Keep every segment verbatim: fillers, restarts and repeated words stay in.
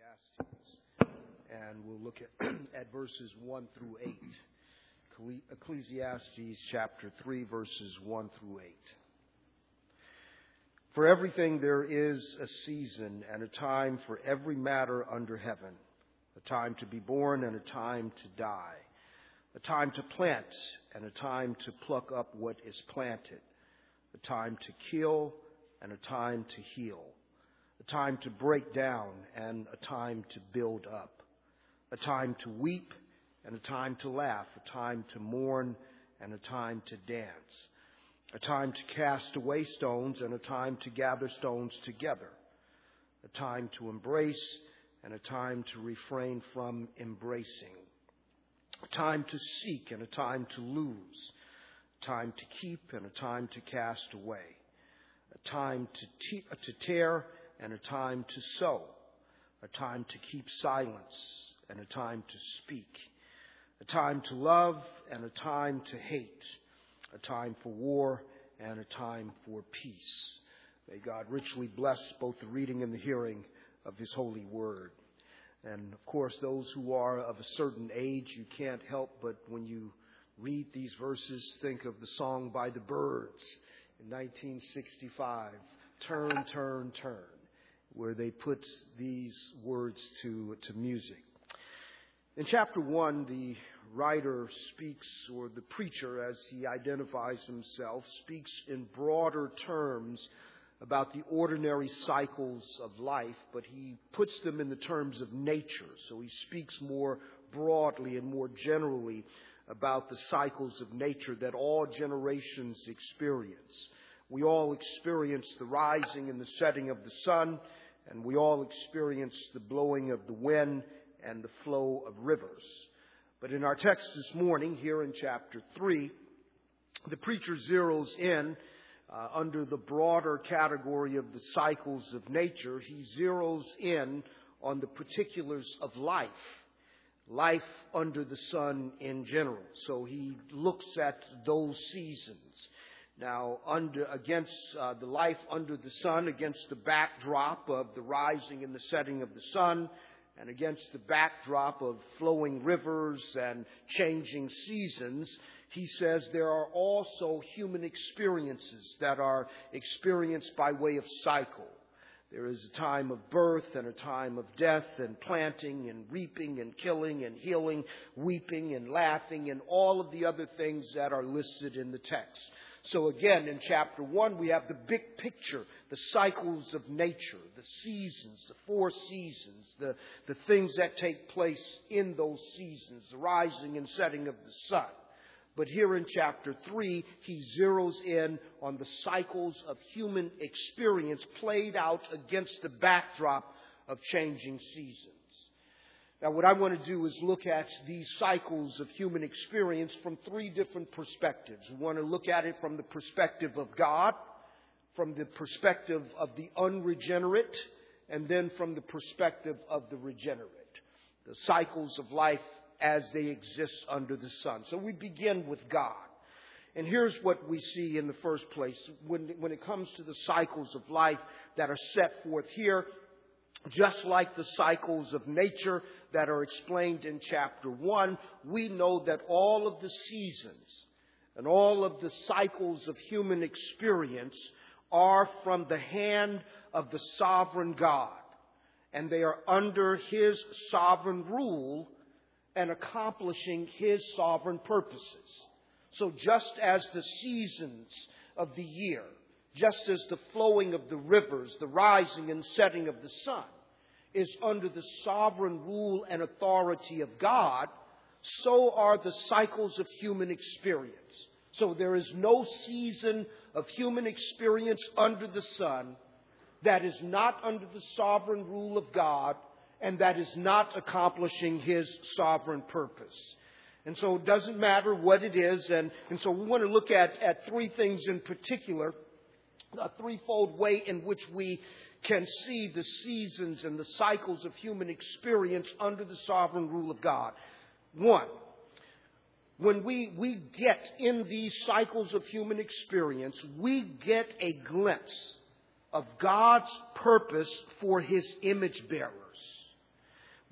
Ecclesiastes, and we'll look at, at verses one through eight. Ecclesiastes chapter three, verses one through eight. For everything there is a season and a time for every matter under heaven, a time to be born and a time to die, a time to plant and a time to pluck up what is planted, a time to kill and a time to heal, a time to break down and a time to build up, a time to weep and a time to laugh, a time to mourn and a time to dance, a time to cast away stones and a time to gather stones together, a time to embrace and a time to refrain from embracing, a time to seek and a time to lose, a time to keep and a time to cast away, a time to, te- to tear and a time to sow, a time to keep silence and a time to speak, a time to love and a time to hate, a time for war and a time for peace. May God richly bless both the reading and the hearing of His holy word. And of course, those who are of a certain age, you can't help but when you read these verses, think of the song by the Byrds in nineteen sixty-five, Turn, Turn, Turn, where they put these words to, to music. In chapter one, the writer speaks, or the preacher, as he identifies himself, speaks in broader terms about the ordinary cycles of life, but he puts them in the terms of nature. So he speaks more broadly and more generally about the cycles of nature that all generations experience. We all experience the rising and the setting of the sun, and we all experience the blowing of the wind and the flow of rivers. But in our text this morning, here in chapter three, the preacher zeroes in uh, under the broader category of the cycles of nature. He zeroes in on the particulars of life, life under the sun in general. So he looks at those seasons. Now, under against uh, the life under the sun, against the backdrop of the rising and the setting of the sun, and against the backdrop of flowing rivers and changing seasons, he says there are also human experiences that are experienced by way of cycle. There is a time of birth and a time of death and planting and reaping and killing and healing, weeping and laughing and all of the other things that are listed in the text. So again, in chapter one, we have the big picture, the cycles of nature, the seasons, the four seasons, the, the things that take place in those seasons, the rising and setting of the sun. But here in chapter three, he zeroes in on the cycles of human experience played out against the backdrop of changing seasons. Now, what I want to do is look at these cycles of human experience from three different perspectives. We want to look at it from the perspective of God, from the perspective of the unregenerate, and then from the perspective of the regenerate. The cycles of life as they exist under the sun. So we begin with God. And here's what we see in the first place. When, when it comes to the cycles of life that are set forth here, just like the cycles of nature that are explained in chapter one, we know that all of the seasons and all of the cycles of human experience are from the hand of the sovereign God. And they are under His sovereign rule and accomplishing His sovereign purposes. So just as the seasons of the year, just as the flowing of the rivers, the rising and setting of the sun is under the sovereign rule and authority of God, so are the cycles of human experience. So there is no season of human experience under the sun that is not under the sovereign rule of God and that is not accomplishing His sovereign purpose. And so it doesn't matter what it is. And, and so we want to look at, at three things in particular, a threefold way in which we can see the seasons and the cycles of human experience under the sovereign rule of God. One, when we, we get in these cycles of human experience, we get a glimpse of God's purpose for His image bearers.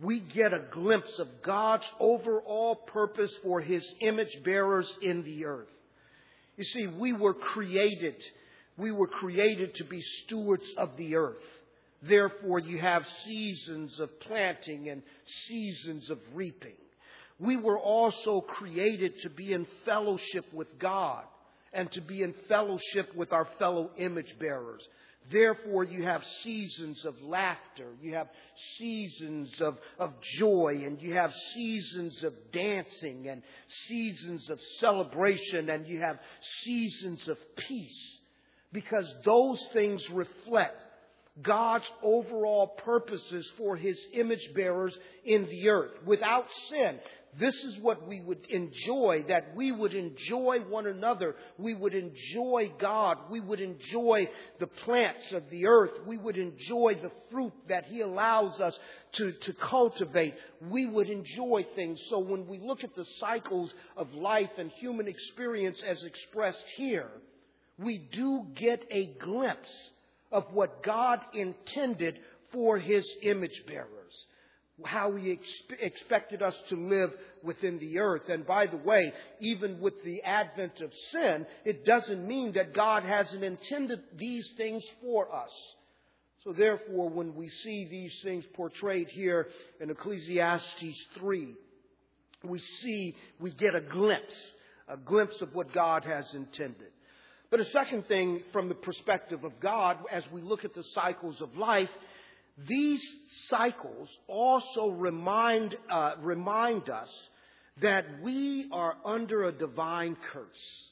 we get a glimpse of God's overall purpose for His image bearers in the earth. You see, we were created, we were created to be stewards of the earth. Therefore, you have seasons of planting and seasons of reaping. We were also created to be in fellowship with God and to be in fellowship with our fellow image bearers. Therefore, you have seasons of laughter, you have seasons of, of joy, and you have seasons of dancing and seasons of celebration, and you have seasons of peace, because those things reflect God's overall purposes for His image bearers in the earth. Without sin, this is what we would enjoy, that we would enjoy one another. We would enjoy God. We would enjoy the plants of the earth. We would enjoy the fruit that He allows us to, to cultivate. We would enjoy things. So when we look at the cycles of life and human experience as expressed here, we do get a glimpse of what God intended for His image bearers. How He ex- expected us to live within the earth. And by the way, even with the advent of sin, it doesn't mean that God hasn't intended these things for us. So therefore, when we see these things portrayed here in Ecclesiastes three, we see, we get a glimpse, a glimpse of what God has intended. But a second thing from the perspective of God, as we look at the cycles of life, these cycles also remind uh, remind us that we are under a divine curse.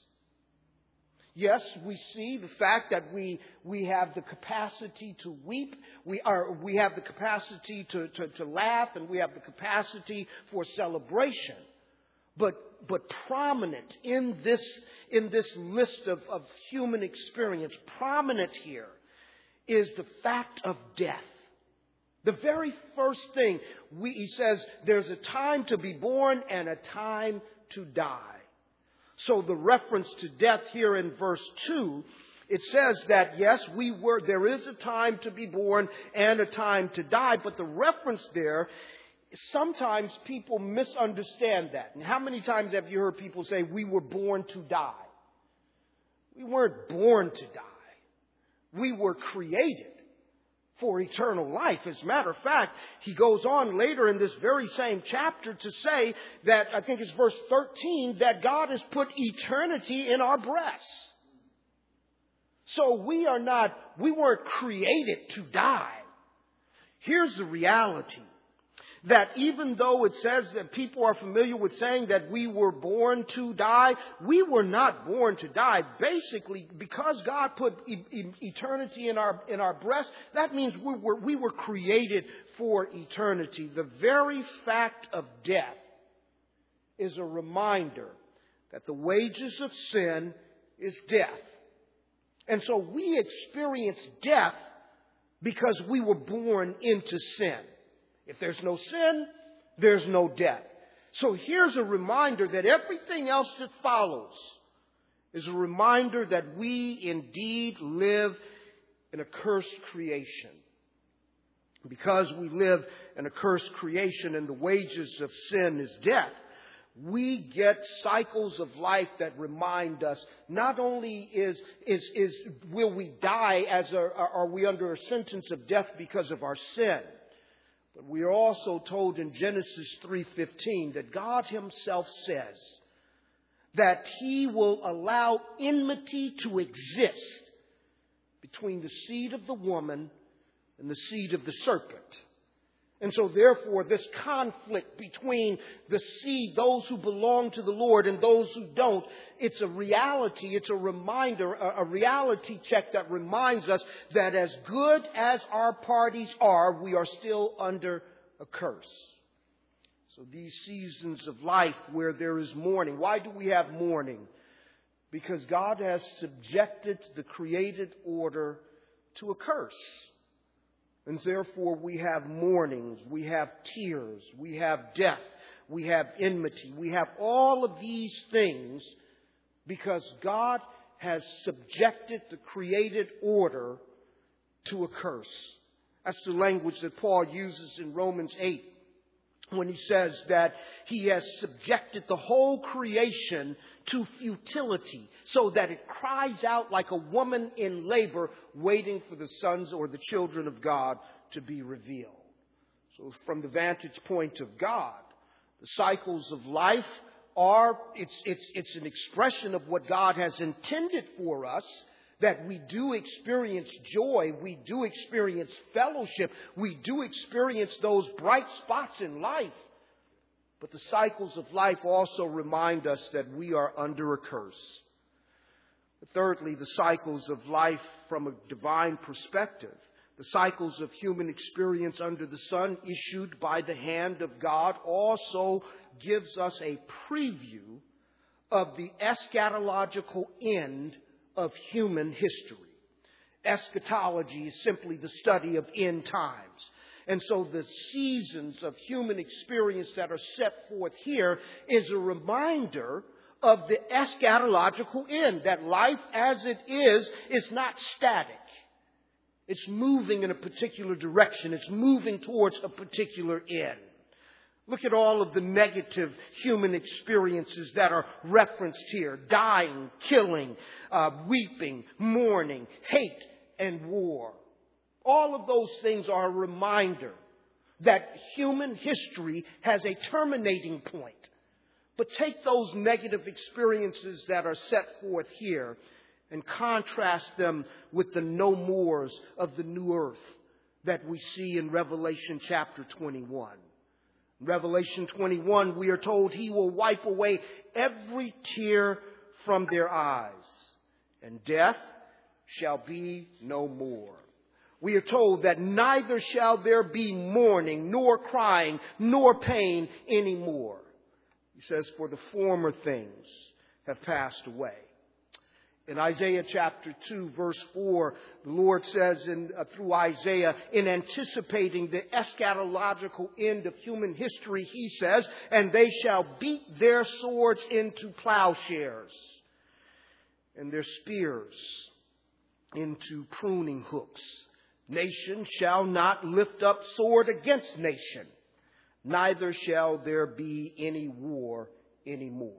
Yes, we see the fact that we we have the capacity to weep, we are we have the capacity to, to, to laugh, and we have the capacity for celebration. But but prominent in this in this list of, of human experience, prominent here is the fact of death. The very first thing, we, he says, there's a time to be born and a time to die. So the reference to death here in verse two, it says that, yes, we were, there is a time to be born and a time to die. But the reference there, sometimes people misunderstand that. And how many times have you heard people say, we were born to die? We weren't born to die. We were created for eternal life. As a matter of fact, he goes on later in this very same chapter to say that, I think it's verse thirteen, that God has put eternity in our breasts. So we are not, we weren't created to die. Here's the reality. That even though it says that people are familiar with saying that we were born to die, we were not born to die. Basically, because God put e- e- eternity in our in our breast, that means we were we were created for eternity. The very fact of death is a reminder that the wages of sin is death. And so we experience death because we were born into sin. If there's no sin, there's no death. So here's a reminder that everything else that follows is a reminder that we indeed live in a cursed creation. Because we live in a cursed creation and the wages of sin is death, we get cycles of life that remind us not only is, is, is will we die as a, are we under a sentence of death because of our sin, but we are also told in Genesis three fifteen that God Himself says that He will allow enmity to exist between the seed of the woman and the seed of the serpent. And so therefore, this conflict between the seed, those who belong to the Lord and those who don't, it's a reality, it's a reminder, a, a reality check that reminds us that as good as our parties are, we are still under a curse. So these seasons of life where there is mourning. Why do we have mourning? Because God has subjected the created order to a curse. And therefore we have mournings, we have tears, we have death, we have enmity. We have all of these things because God has subjected the created order to a curse. That's the language that Paul uses in Romans eight. when he says that he has subjected the whole creation to futility so that it cries out like a woman in labor waiting for the sons or the children of God to be revealed. So from the vantage point of God, the cycles of life are, it's, it's, it's an expression of what God has intended for us, that we do experience joy, we do experience fellowship, we do experience those bright spots in life. But the cycles of life also remind us that we are under a curse. Thirdly, the cycles of life from a divine perspective. The cycles of human experience under the sun issued by the hand of God also gives us a preview of the eschatological end of human history. Eschatology is simply the study of end times. And so the seasons of human experience that are set forth here is a reminder of the eschatological end, that life as it is is not static. It's moving in a particular direction. It's moving towards a particular end. Look at all of the negative human experiences that are referenced here. Dying, killing, uh, weeping, mourning, hate, and war. All of those things are a reminder that human history has a terminating point. But take those negative experiences that are set forth here and contrast them with the no mores of the new earth that we see in Revelation chapter twenty-one. In Revelation twenty-one, we are told he will wipe away every tear from their eyes, and death shall be no more. We are told that neither shall there be mourning, nor crying, nor pain anymore. He says, for the former things have passed away. In Isaiah chapter two, verse four, the Lord says in, uh, through Isaiah, in anticipating the eschatological end of human history, he says, and they shall beat their swords into plowshares and their spears into pruning hooks. Nation shall not lift up sword against nation, neither shall there be any war anymore.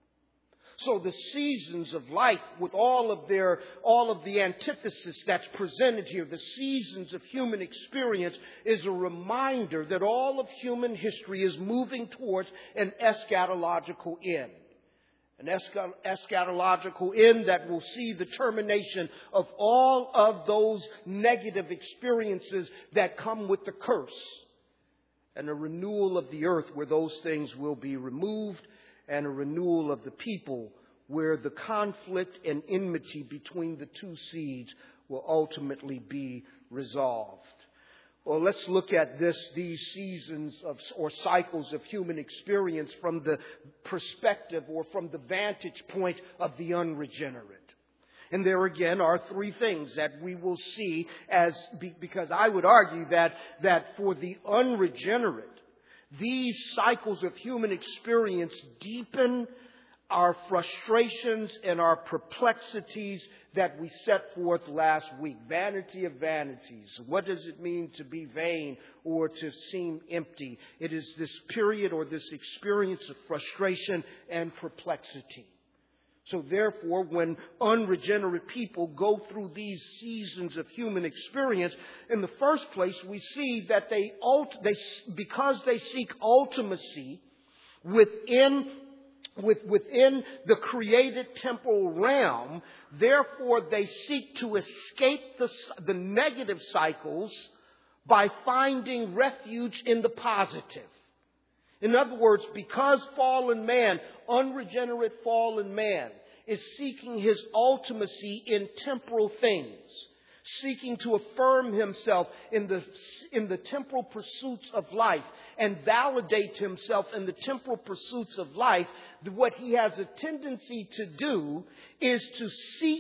So the seasons of life, with all of their, all of the antithesis that's presented here, the seasons of human experience, is a reminder that all of human history is moving towards an eschatological end. An eschatological end that will see the termination of all of those negative experiences that come with the curse, and a renewal of the earth where those things will be removed, and a renewal of the people where the conflict and enmity between the two seeds will ultimately be resolved. Well, let's look at this, these seasons of, or cycles of human experience from the perspective or from the vantage point of the unregenerate. And there again are three things that we will see as, because I would argue that, that for the unregenerate, these cycles of human experience deepen our frustrations and our perplexities that we set forth last week. Vanity of vanities. What does it mean to be vain or to seem empty? It is this period or this experience of frustration and perplexity. So therefore, when unregenerate people go through these seasons of human experience, in the first place, we see that they, they because they seek ultimacy within, with, within the created temporal realm, therefore they seek to escape the, the negative cycles by finding refuge in the positive. In other words, because fallen man, unregenerate fallen man, is seeking his ultimacy in temporal things, seeking to affirm himself in the, in the temporal pursuits of life and validate himself in the temporal pursuits of life, what he has a tendency to do is to seek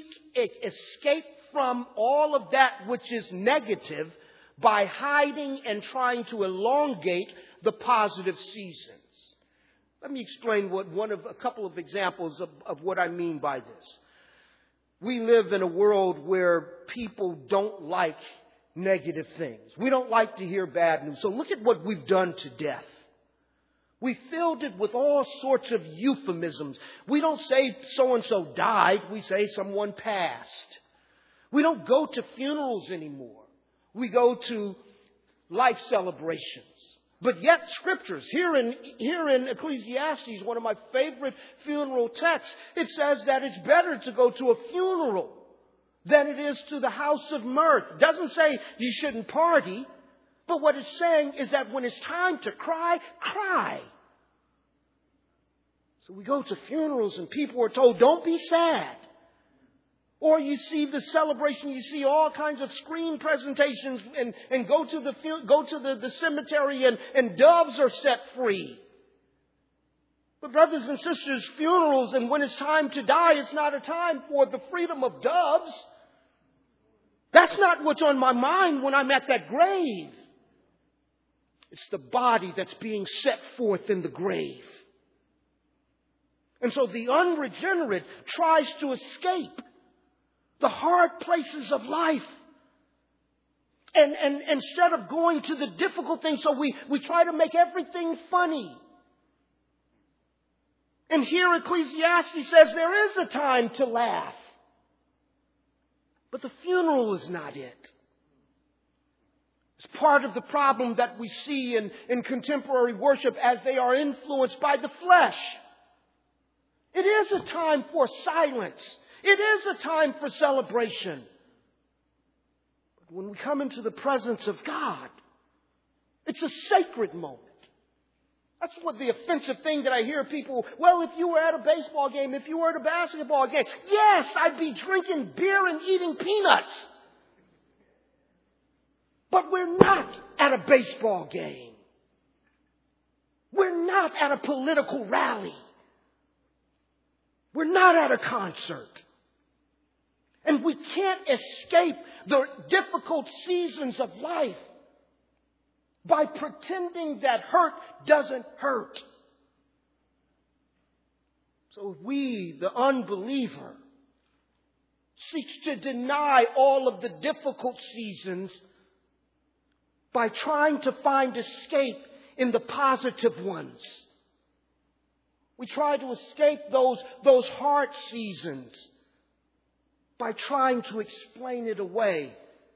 escape from all of that which is negative by hiding and trying to elongate the positive seasons. Let me explain what one of a couple of examples of, of what I mean by this. We live in a world where people don't like negative things. We don't like to hear bad news. So look at what we've done to death. We filled it with all sorts of euphemisms. We don't say so-and-so died. We say someone passed. We don't go to funerals anymore. We go to life celebrations. But yet scriptures, here in, here in Ecclesiastes, one of my favorite funeral texts, it says that it's better to go to a funeral than it is to the house of mirth. It doesn't say you shouldn't party, but what it's saying is that when it's time to cry, cry. So we go to funerals and people are told, don't be sad. Or you see the celebration, you see all kinds of screen presentations and, and go to the go to the, the cemetery and, and doves are set free. But brothers and sisters, funerals and when it's time to die, it's not a time for the freedom of doves. That's not what's on my mind when I'm at that grave. It's the body that's being set forth in the grave. And so the unregenerate tries to escape the hard places of life. And, and, and instead of going to the difficult things, so we, we try to make everything funny. And here Ecclesiastes says there is a time to laugh. But the funeral is not it. It's part of the problem that we see in, in contemporary worship as they are influenced by the flesh. It is a time for silence. It is a time for celebration. But when we come into the presence of God, it's a sacred moment. That's what the offensive thing that I hear people, well, if you were at a baseball game, if you were at a basketball game, yes, I'd be drinking beer and eating peanuts. But we're not at a baseball game. We're not at a political rally. We're not at a concert. And we can't escape the difficult seasons of life by pretending that hurt doesn't hurt. So we, the unbeliever, seeks to deny all of the difficult seasons by trying to find escape in the positive ones. We try to escape those, those hard seasons by trying to explain it away.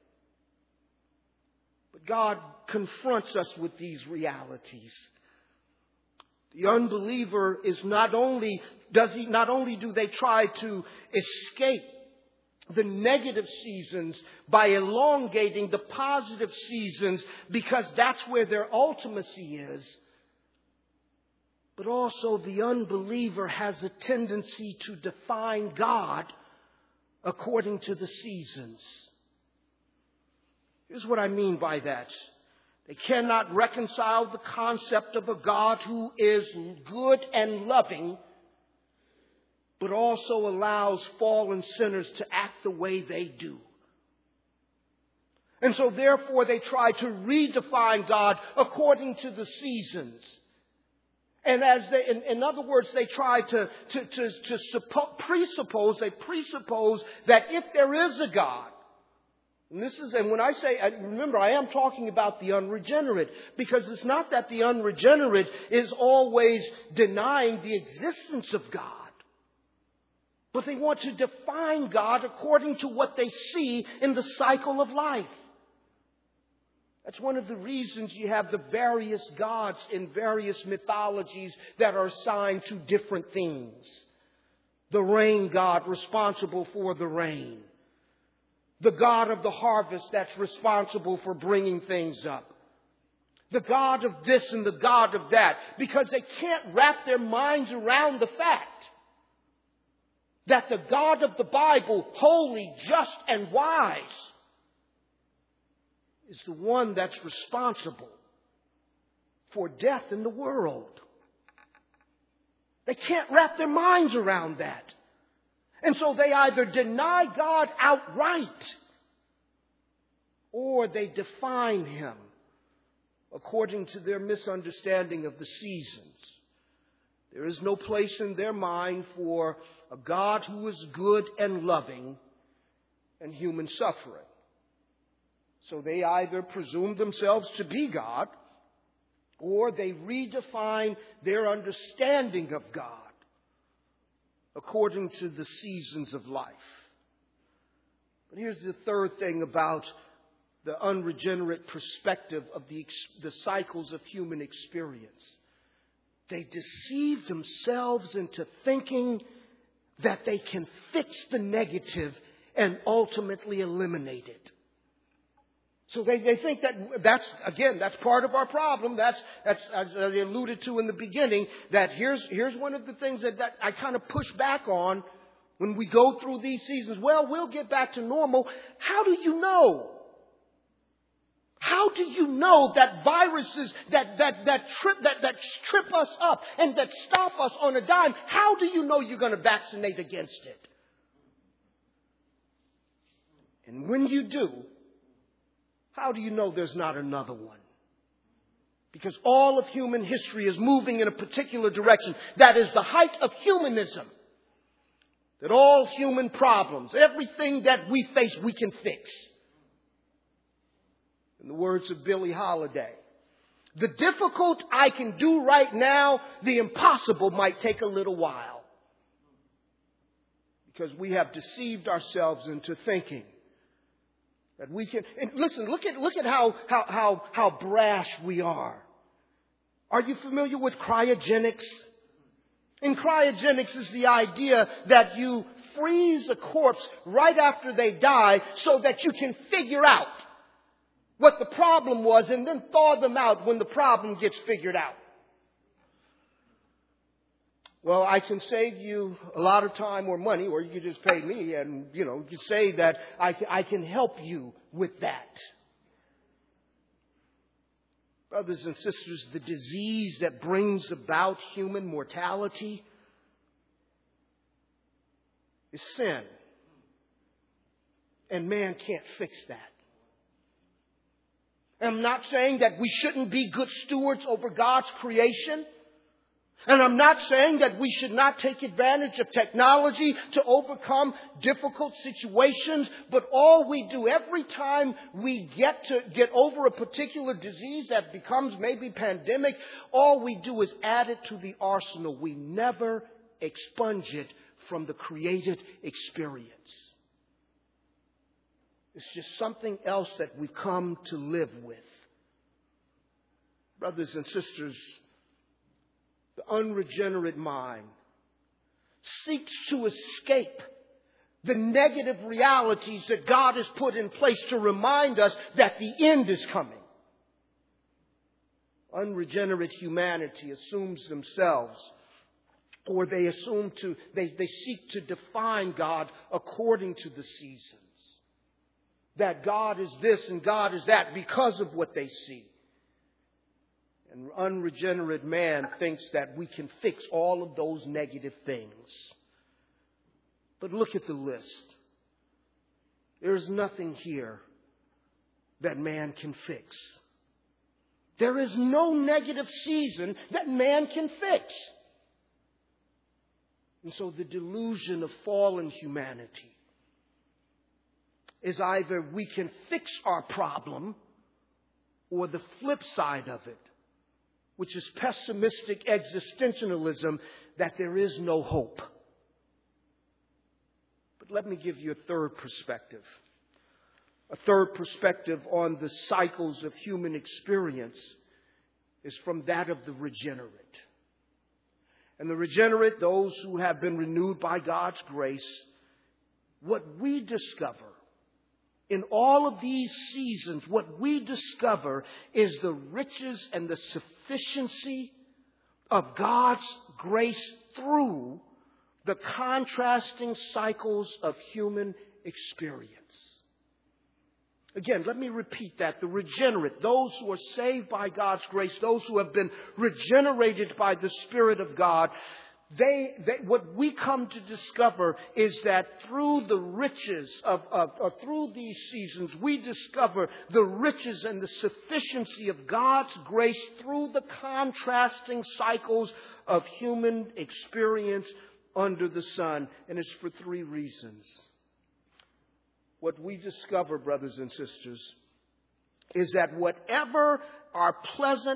But God confronts us with these realities. The unbeliever is not only, does he, not only do they try to escape the negative seasons by elongating the positive seasons because that's where their ultimacy is, but also the unbeliever has a tendency to define God according to the seasons. Here's what I mean by that. They cannot reconcile the concept of a God who is good and loving, but also allows fallen sinners to act the way they do. And so therefore they try to redefine God according to the seasons. And as they, in, in other words, they try to, to, to, to suppo- presuppose, they presuppose that if there is a God, and this is, and when I say, remember, I am talking about the unregenerate, because it's not that the unregenerate is always denying the existence of God, but they want to define God according to what they see in the cycle of life. That's one of the reasons you have the various gods in various mythologies that are assigned to different things. The rain god responsible for the rain. The god of the harvest that's responsible for bringing things up. The god of this and the god of that. Because they can't wrap their minds around the fact that the God of the Bible, holy, just, and wise, is the one that's responsible for death in the world. They can't wrap their minds around that. And so they either deny God outright or they define Him according to their misunderstanding of the seasons. There is no place in their mind for a God who is good and loving and human suffering. So they either presume themselves to be God or they redefine their understanding of God according to the seasons of life. But here's the third thing about the unregenerate perspective of the, the cycles of human experience. They deceive themselves into thinking that they can fix the negative and ultimately eliminate it. So they, they think that that's, again, that's part of our problem. That's, that's, as I alluded to in the beginning, that here's, here's one of the things that, that I kind of push back on when we go through these seasons. Well, we'll get back to normal. How do you know? How do you know that viruses that, that, that, trip, that, that trip us up and that stop us on a dime, how do you know you're going to vaccinate against it? And when you do, how do you know there's not another one? Because all of human history is moving in a particular direction. That is the height of humanism. That all human problems, everything that we face, we can fix. In the words of Billie Holiday, the difficult I can do right now, the impossible might take a little while. Because we have deceived ourselves into thinking that we can. And listen, look at look at how how how how brash we are. Are you familiar with cryogenics? And cryogenics is the idea that you freeze a corpse right after they die so that you can figure out what the problem was and then thaw them out when the problem gets figured out. Well, I can save you a lot of time or money, or you can just pay me and, you know, you say that I can, I can help you with that. Brothers and sisters, the disease that brings about human mortality is sin. And man can't fix that. I'm not saying that we shouldn't be good stewards over God's creation. And I'm not saying that we should not take advantage of technology to overcome difficult situations. But all we do every time we get to get over a particular disease that becomes maybe pandemic, all we do is add it to the arsenal. We never expunge it from the created experience. It's just something else that we come to live with. Brothers and sisters, the unregenerate mind seeks to escape the negative realities that God has put in place to remind us that the end is coming. Unregenerate humanity assumes themselves, or they assume to, they, they seek to define God according to the seasons. That God is this and God is that because of what they see. And unregenerate man thinks that we can fix all of those negative things. But look at the list. There's nothing here that man can fix. There is no negative season that man can fix. And so the delusion of fallen humanity is either we can fix our problem or the flip side of it, which is pessimistic existentialism, that there is no hope. But let me give you a third perspective. A third perspective on the cycles of human experience is from that of the regenerate. And the regenerate, those who have been renewed by God's grace, what we discover in all of these seasons, what we discover is the riches and the sufficiency of God's grace through the contrasting cycles of human experience. Again, let me repeat that. The regenerate, those who are saved by God's grace, those who have been regenerated by the Spirit of God, They, they, what we come to discover is that through the riches of, of, of, through these seasons, we discover the riches and the sufficiency of God's grace through the contrasting cycles of human experience under the sun. And it's for three reasons. What we discover, brothers and sisters, is that whatever our pleasant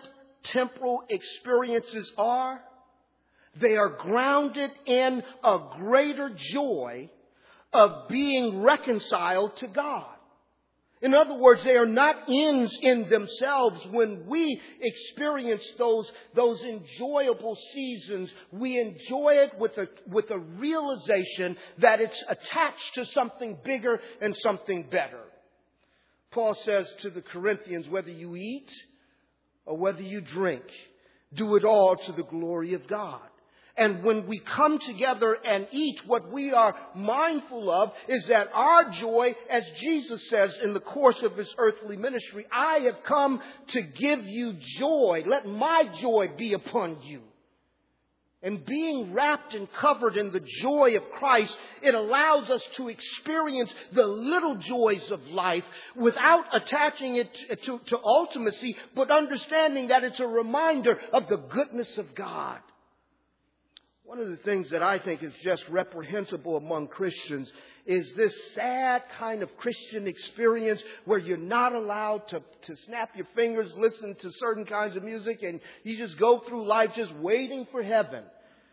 temporal experiences are? They are grounded in a greater joy of being reconciled to God. In other words, they are not ends in themselves. When we experience those, those enjoyable seasons, we enjoy it with a, with a realization that it's attached to something bigger and something better. Paul says to the Corinthians, whether you eat or whether you drink, do it all to the glory of God. And when we come together and eat, what we are mindful of is that our joy, as Jesus says in the course of his earthly ministry, I have come to give you joy. Let my joy be upon you. And being wrapped and covered in the joy of Christ, it allows us to experience the little joys of life without attaching it to, to ultimacy, but understanding that it's a reminder of the goodness of God. One of the things that I think is just reprehensible among Christians is this sad kind of Christian experience where you're not allowed to, to snap your fingers, listen to certain kinds of music, and you just go through life just waiting for heaven.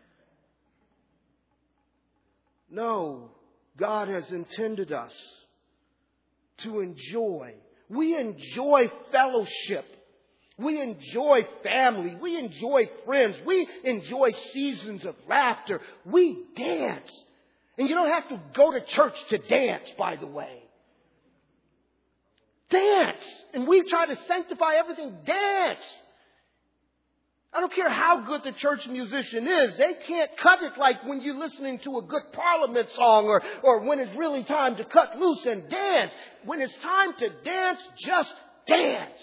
No, God has intended us to enjoy. We enjoy fellowship. We enjoy family. We enjoy friends. We enjoy seasons of laughter. We dance. And you don't have to go to church to dance, by the way. Dance. And we try to sanctify everything. Dance. I don't care how good the church musician is. They can't cut it like when you're listening to a good Parliament song or, or when it's really time to cut loose and dance. When it's time to dance, just dance.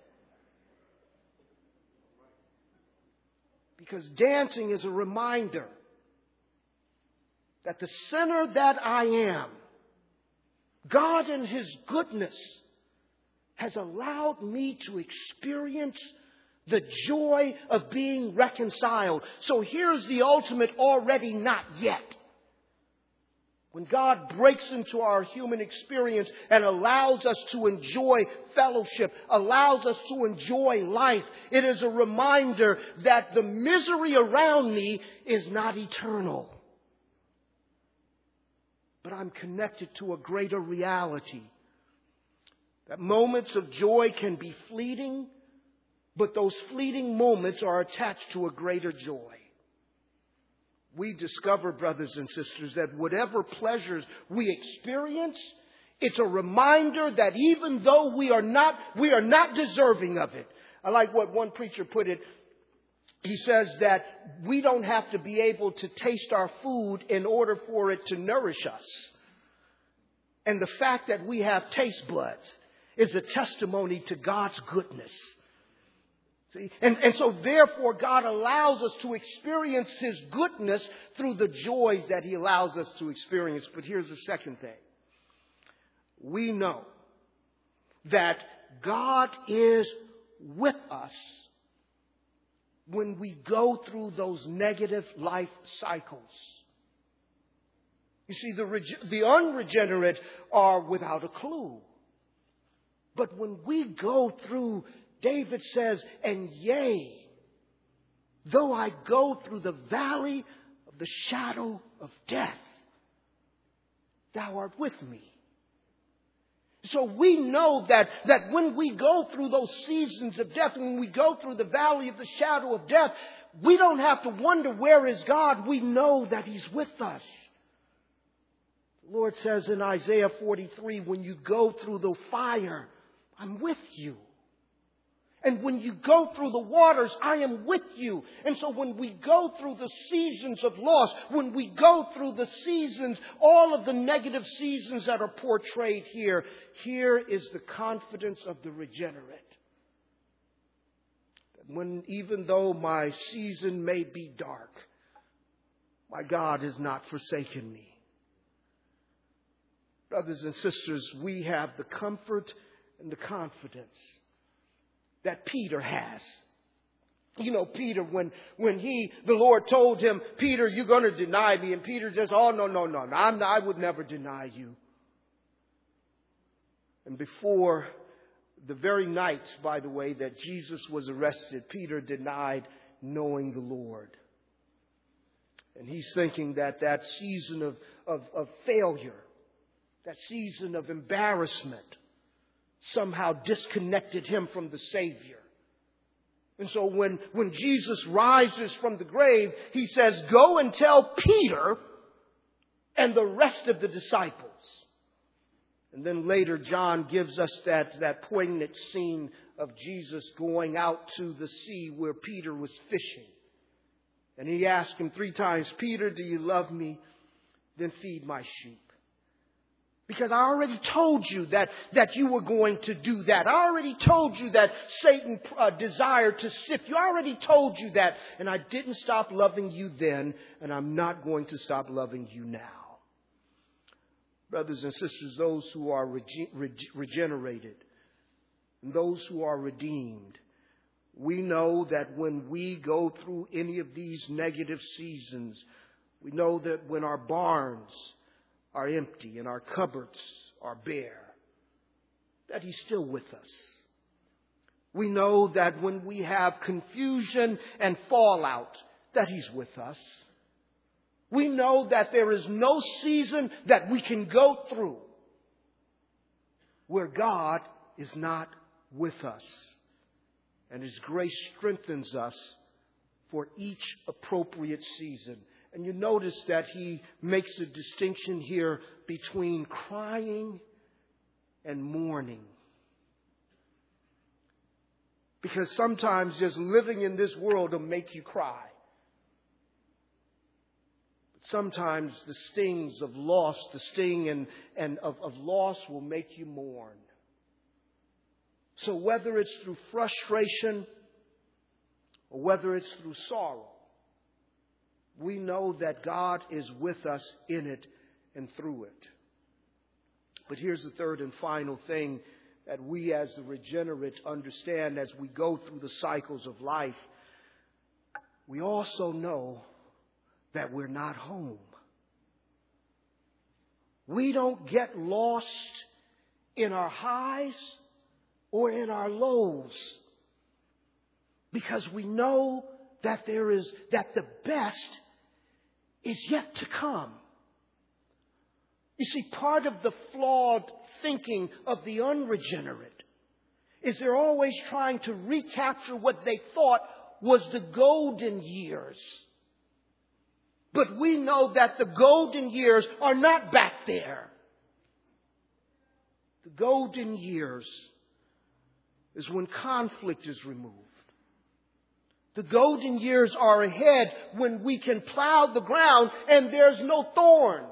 Because dancing is a reminder that the sinner that I am, God in His goodness has allowed me to experience the joy of being reconciled. So here's the ultimate already not yet. When God breaks into our human experience and allows us to enjoy fellowship, allows us to enjoy life, it is a reminder that the misery around me is not eternal. But I'm connected to a greater reality. That moments of joy can be fleeting, but those fleeting moments are attached to a greater joy. We discover, brothers and sisters, that whatever pleasures we experience, it's a reminder that even though we are not, we are not deserving of it. I like what one preacher put it. He says that we don't have to be able to taste our food in order for it to nourish us. And the fact that we have taste buds is a testimony to God's goodness. See? And, and so therefore God allows us to experience His goodness through the joys that He allows us to experience. But here's the second thing. We know that God is with us when we go through those negative life cycles. You see, the, reg- the unregenerate are without a clue. But when we go through, David says, and yea, though I go through the valley of the shadow of death, thou art with me. So we know that, that when we go through those seasons of death, when we go through the valley of the shadow of death, we don't have to wonder, where is God? We know that He's with us. The Lord says in Isaiah forty-three, when you go through the fire, I'm with you. And when you go through the waters, I am with you. And so when we go through the seasons of loss, when we go through the seasons, all of the negative seasons that are portrayed here, here is the confidence of the regenerate. When even though my season may be dark, my God has not forsaken me. Brothers and sisters, we have the comfort and the confidence that Peter has. You know, Peter, when, when he, the Lord told him, Peter, you're going to deny me. And Peter says, oh, no, no, no, no I'm not, I would never deny you. And before The very night, by the way, that Jesus was arrested, Peter denied knowing the Lord. And he's thinking that that season of, of, of failure, that season of embarrassment, somehow disconnected him from the Savior. And so when, when Jesus rises from the grave, he says, go and tell Peter and the rest of the disciples. And then later, John gives us that, that poignant scene of Jesus going out to the sea where Peter was fishing. And he asked him three times, Peter, do you love me? Then feed my sheep. Because I already told you that, that you were going to do that. I already told you that Satan uh, desired to sift you. I already told you that. And I didn't stop loving you then, and I'm not going to stop loving you now. Brothers and sisters, those who are rege- rege- regenerated, and those who are redeemed, we know that when we go through any of these negative seasons, we know that when our barns are empty and our cupboards are bare, that He's still with us. We know that when we have confusion and fallout, that He's with us. We know that there is no season that we can go through where God is not with us. And His grace strengthens us for each appropriate season. And you notice that He makes a distinction here between crying and mourning. Because sometimes just living in this world will make you cry. Sometimes the stings of loss, the sting and, and of, of loss will make you mourn. So whether it's through frustration or whether it's through sorrow, we know that God is with us in it and through it. But here's the third and final thing that we as the regenerate understand as we go through the cycles of life. We also know that we're not home. We don't get lost in our highs or in our lows, because we know that there is, that the best is yet to come. You see, part of the flawed thinking of the unregenerate is they're always trying to recapture what they thought was the golden years. But we know that the golden years are not back there. The golden years is when conflict is removed. The golden years are ahead when we can plow the ground and there's no thorns.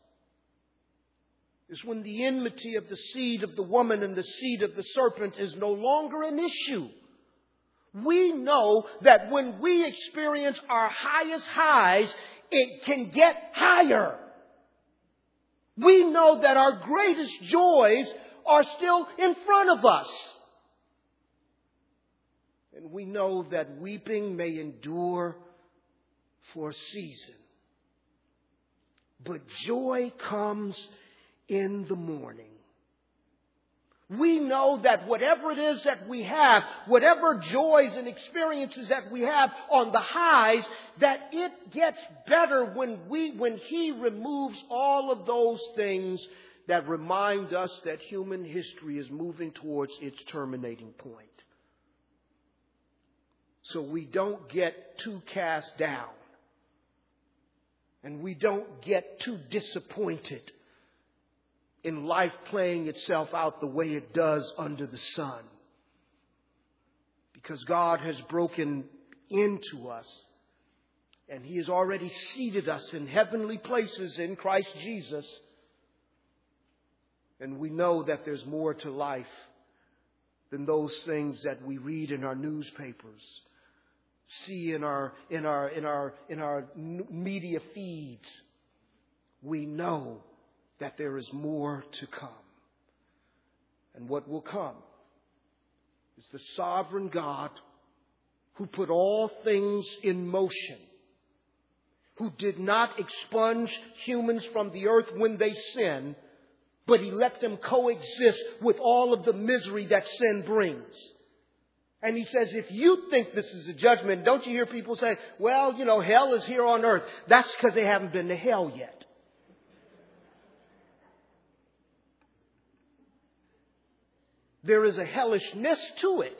It's when the enmity of the seed of the woman and the seed of the serpent is no longer an issue. We know that when we experience our highest highs, it can get higher. We know that our greatest joys are still in front of us. And we know that weeping may endure for a season, but joy comes in the morning. We know that whatever it is that we have, whatever joys and experiences that we have on the highs, that it gets better when we, when He removes all of those things that remind us that human history is moving towards its terminating point. So we don't get too cast down, and we don't get too disappointed in life playing itself out the way it does under the sun. Because God has broken into us, and He has already seated us in heavenly places in Christ Jesus. And we know that there's more to life than those things that we read in our newspapers, see in our in our in our in our media feeds. We know that there is more to come. And what will come is the sovereign God who put all things in motion, who did not expunge humans from the earth when they sinned, but He let them coexist with all of the misery that sin brings. And He says, if you think this is a judgment, don't you hear people say, well, you know, hell is here on earth. That's because they haven't been to hell yet. There is a hellishness to it.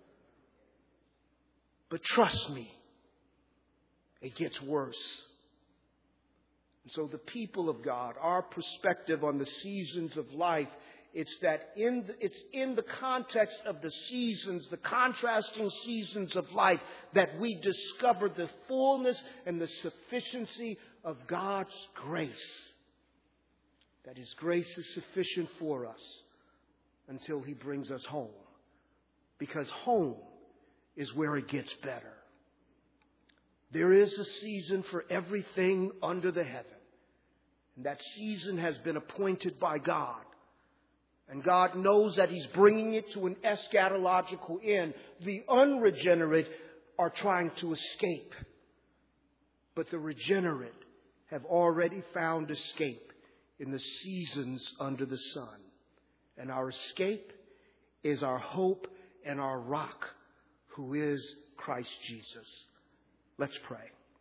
But trust me, it gets worse. And so the people of God, our perspective on the seasons of life, it's that in the, it's in the context of the seasons, the contrasting seasons of life, that we discover the fullness and the sufficiency of God's grace. That His grace is sufficient for us until He brings us home. Because home is where it gets better. There is a season for everything under the heaven. And that season has been appointed by God. And God knows that He's bringing it to an eschatological end. The unregenerate are trying to escape. But the regenerate have already found escape in the seasons under the sun. And our escape is our hope and our rock, who is Christ Jesus. Let's pray.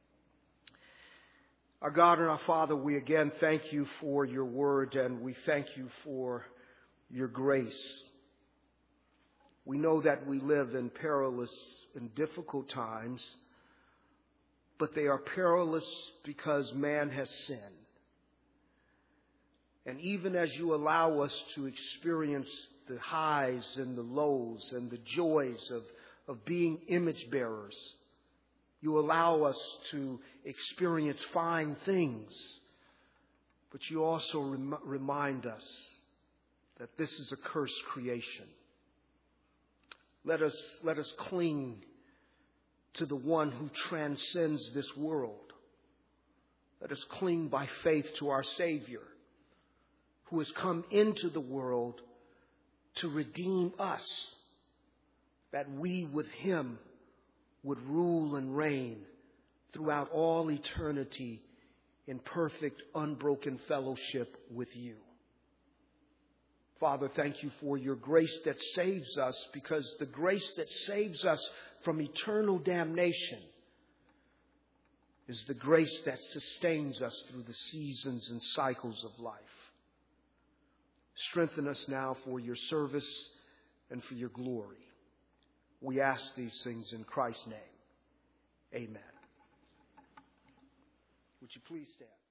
Our God and our Father, we again thank You for Your word, and we thank You for Your grace. We know that we live in perilous and difficult times, but they are perilous because man has sinned. And even as You allow us to experience the highs and the lows and the joys of, of being image bearers, You allow us to experience fine things, but You also rem- remind us that this is a cursed creation. Let us, let us cling to the one who transcends this world. Let us cling by faith to our Savior, who has come into the world to redeem us, that we with Him would rule and reign throughout all eternity in perfect, unbroken fellowship with You. Father, thank You for Your grace that saves us, because the grace that saves us from eternal damnation is the grace that sustains us through the seasons and cycles of life. Strengthen us now for Your service and for Your glory. We ask these things in Christ's name. Amen. Would you please stand?